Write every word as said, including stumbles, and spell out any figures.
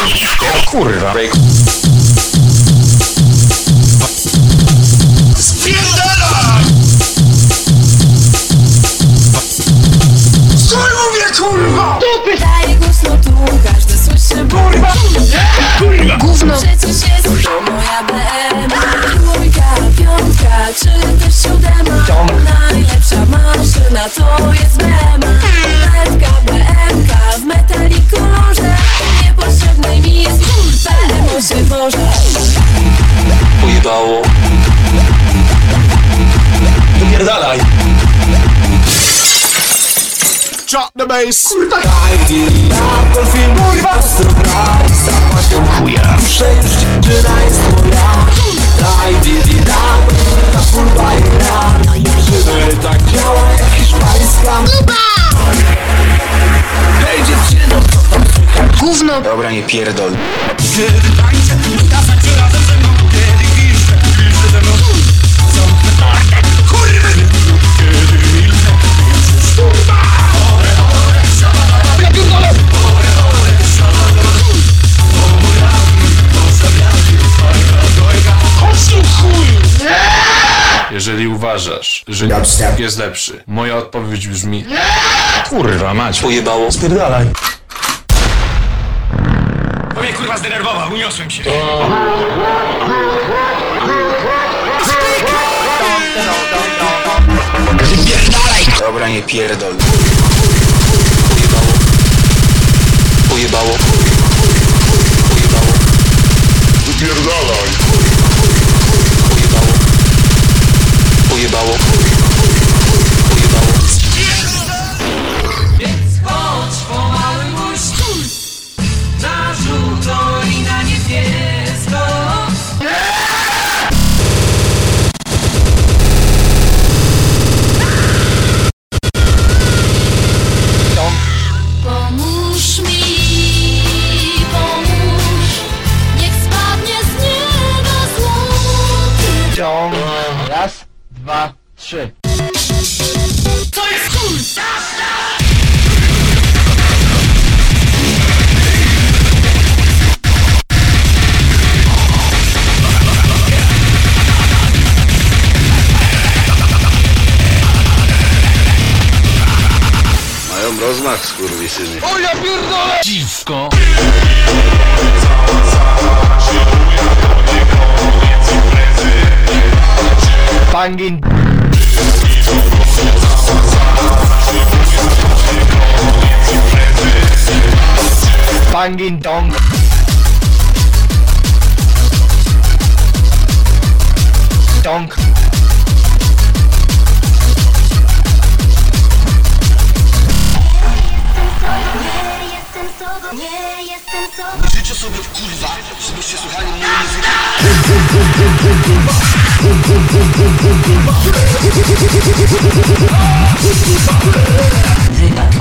Kurwa. Spierdala! Co mówię, kurwa? Dupy! Daję głośno tu, każdy słyszy Kurwa! Kurwa! gówno. Przecież jest to moja B M. Trójka, piątka, czy też siódema. Najlepsza maszyna to jest B M. Metka, B M ka w metali kolorze. Niepotrzebnej mi jest B M osiem Boże. Pojebało. Wypierdalaj! Drop the bass! Kurwa! Kurwa! Chuja. Dziewczyna jest moja. Daj Didi dam. Ta kurwa gra. Żeby tak działa jak hiszpańska. Hej dziewczyno, co tam słychać? Gówno. Dobra, nie pierdol. Kiedy tańczę, ta zaczyna ze mną. Kiedy piszę, piszę ze mną. Zamknę mordę, kurwy. Kiedy milczę, piszę kurwa. Ore, ore, szalala. Ja pierdolę. Ore, ore, szalala. Jeżeli uważasz, że Dubstep. jest lepszy, moja odpowiedź brzmi: Kurwa mać. Pojebało. Spierdalaj! To mnie kurwa zdenerwował, uniosłem się. Dobra, nie pierdol. Pojebało. Pojebało. Pojebało. Wypierdalaj! Pojebało. Pojebało. Pojebało. Więc chodź pomały mój stój na żółto i na niebiesko. Pomóż mi, pomóż. Niech spadnie z nieba złoty. Raz, dwa, trzy. To jest chuj! Mają rozmach, skurwysyny. dziwko. Bangin. Bangin dong. Donk. Życzę sobie, kurwa, żebyście słuchali mojej muzyki. Wypad.